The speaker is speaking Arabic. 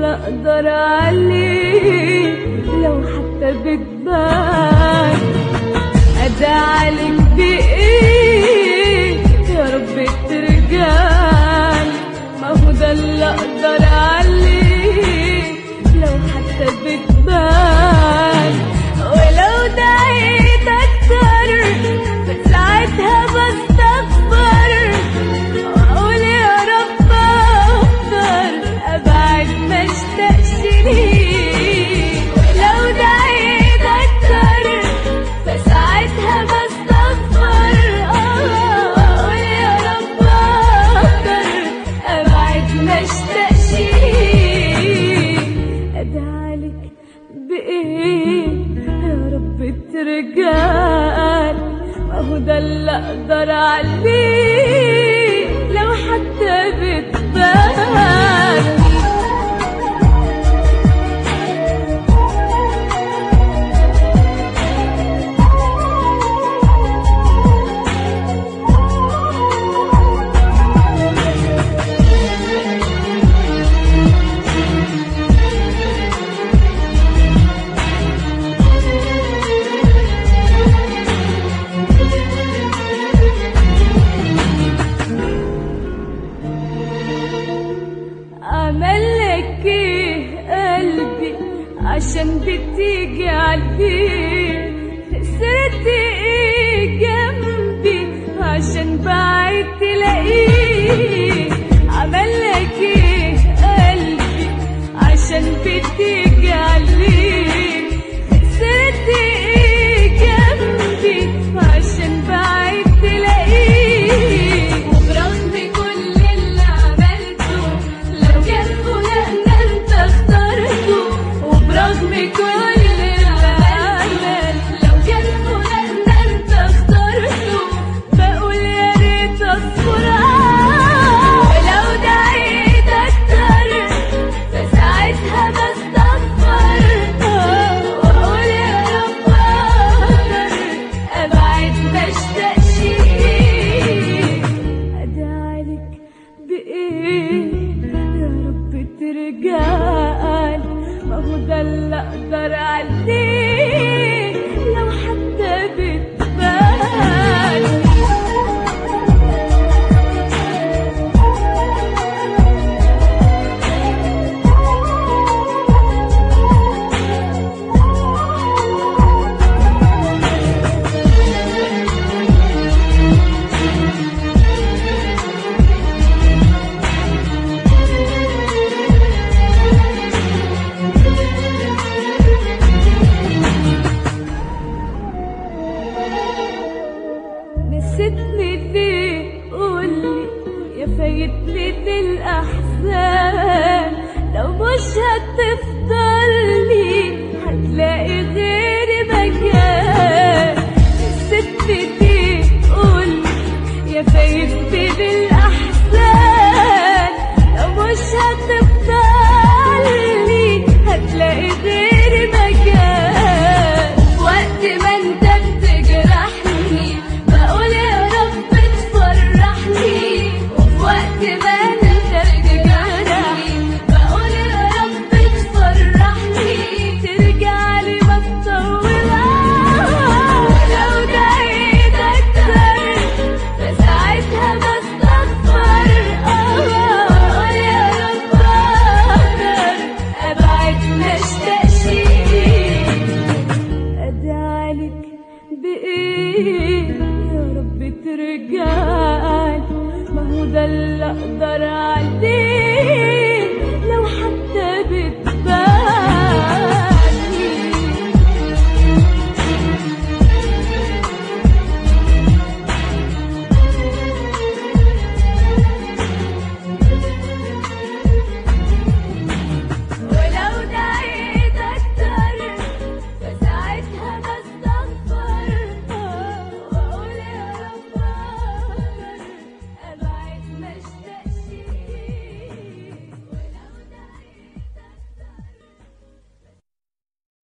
اللي اقدر عليه لو حتى بتبان. ادعلك بايه يا رب ترجعلي، ما هو ده اللي اقدر عليه لو حتى بتبان. ولو دعيت اكتر ساعتها بستغفر واقول يا رب اغفر ابعد ما اشتاقش ليك. ولو دعيت اكتر فساعتها بستغفر واقول يا رب اغفر ابعد ما اشتاقش ليك. ادعلك بايه يا رب ترجعلي، ما هو ده اللي اقدر عليه لو حتى بتبان. عملك ايه قلبي عشان بتيجي عالبيت؟ خسرت ايه جنبي عشان بعيد تلاقيه؟ عملك ايه قلبي عشان بتيجي عالبيت؟ خسرت ايه جنبي عشان بعيد تلاقيه؟ وبرغم كل اللي عملته لو كان فلان انت اخترته، وبرغم كل اللي عمل لو كان فلان انت اخترته، بقول يا ريت اصبر. ولو دعيت اكتر فساعتها بستغفر واقول يا رب اغفر ابعد ما اشتاقش ليك. ادعلك بايه يا رب ترجعلي، ما هو ده اللي اقدر عليه لو حتى بتبان. نسيتني ليه قولي يا فايتني الاحزان؟ لو مش هتفضلي هتلاقي